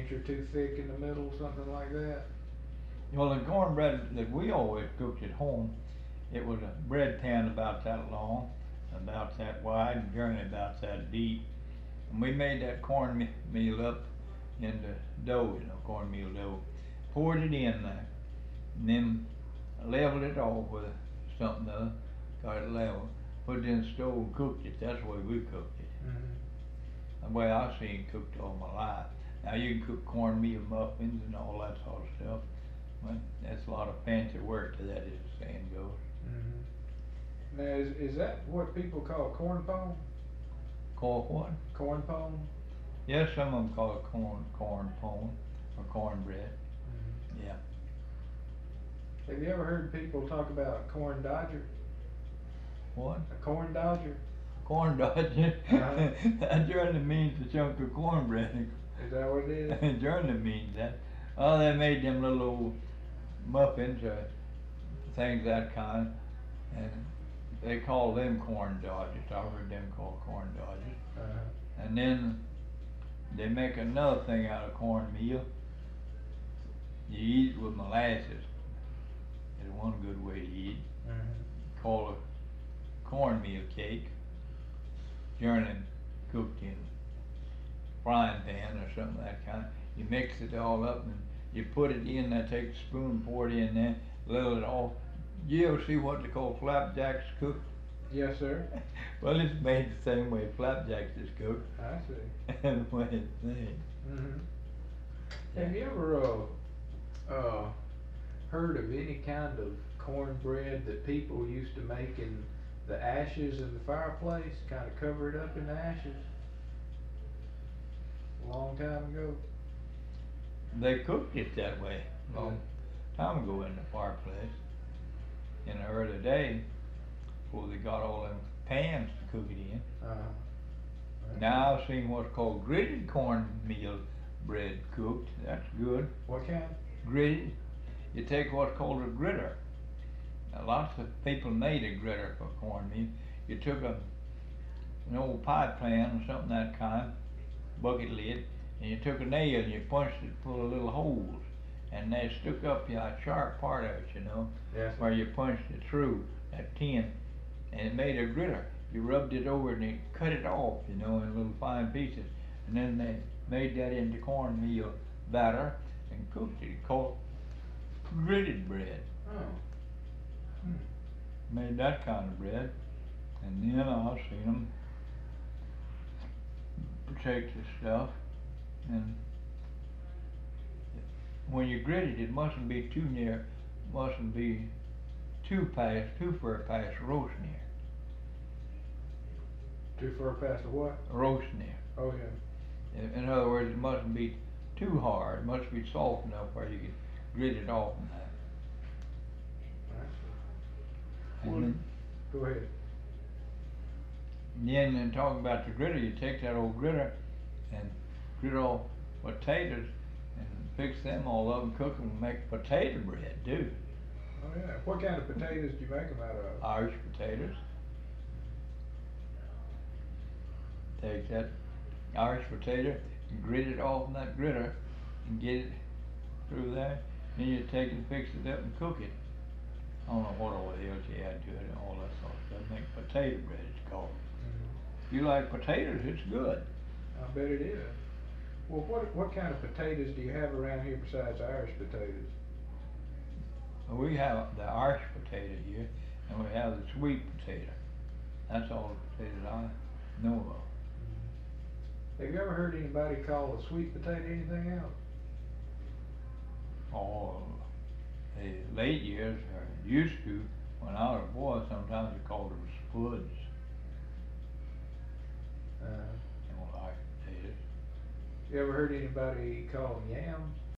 inch or two thick in the middle, something like that? Well, the cornbread that we always cooked at home, it was a bread pan about that long, about that wide, and generally about that deep. And we made that cornmeal up into dough, cornmeal dough. Poured it in there, and then leveled it off with something other, got it level. Put it in the stove and cooked it. That's the way we cooked it. Mm-hmm. The way I seen it cooked all my life. Now you can cook cornmeal muffins and all that sort of stuff, but that's a lot of fancy work to that, as the saying goes. Mm-hmm. Now, is that what people call corn pone? Call what? Corn pone? Yes, some of them call it corn pone or cornbread. Mm-hmm. Yeah. Have you ever heard people talk about a corn dodger? What? A corn dodger? Corn dodger? Uh-huh. That generally means a chunk of cornbread. Is that what it is? It generally means that. Oh, they made them little old muffins or things that kind, and they call them corn dodgers. I heard them called corn dodgers. Uh-huh. And then they make another thing out of cornmeal. You eat it with molasses. It's one good way to eat. Mm-hmm. Called a cornmeal cake. Generally cooked in frying pan or something of that kind. You mix it all up and you put it in there, take a spoon, pour it in there, level it off. You ever see what they call flapjacks cooked? Yes, sir. Well, it's made the same way flapjacks is cooked. I see. And the way it's made. Mm-hmm. Yeah. Have you ever heard of any kind of cornbread that people used to make in the ashes in the fireplace, kind of cover it up in the ashes? A long time ago. They cooked it that way a long time ago in the fireplace. In the early days, before they got all them pans to cook it in. Uh-huh. Now I've seen what's called gritted cornmeal bread cooked. That's good. What kind? Gritted. You take what's called a gritter. Now, lots of people made a gritter for cornmeal. You took an old pie pan or something of that kind, bucket lid, and you took a nail and you punched it full of little holes, and they stuck up a sharp part of it, Yes. where you punched it through that tin, and it made a gritter. You rubbed it over and it cut it off, in little fine pieces, and then they made that into cornmeal batter and cooked it. Called gritted bread. Oh. Hmm. Made that kind of bread, and then I've seen them take the stuff, and when you grit it, it mustn't be too far past roast near. Too far past the what? Roast near. Oh yeah. In other words, it mustn't be too hard. It must be soft enough where you can grit it off from that. Well, And go ahead. then talking about the gritter, you take that old gritter and grit off potatoes and fix them all up and cook them and make potato bread too. Oh yeah. What kind of potatoes do you make them out of? Irish potatoes. Take that Irish potato and grit it off in that gritter and get it through there. Then you take and fix it up and cook it. I don't know what all else you add to it and all that sort of stuff. Make potato bread, it's called. Mm-hmm. If you like potatoes, it's good. I bet it is. Well, what kind of potatoes do you have around here besides Irish potatoes? We have the Irish potato here, and we have the sweet potato. That's all the potatoes I know of. Have you ever heard anybody call a sweet potato anything else? Oh, the late years, or used to, when I was a boy, sometimes they called them spuds. Uh, Irish potatoes. you ever heard anybody call them yams?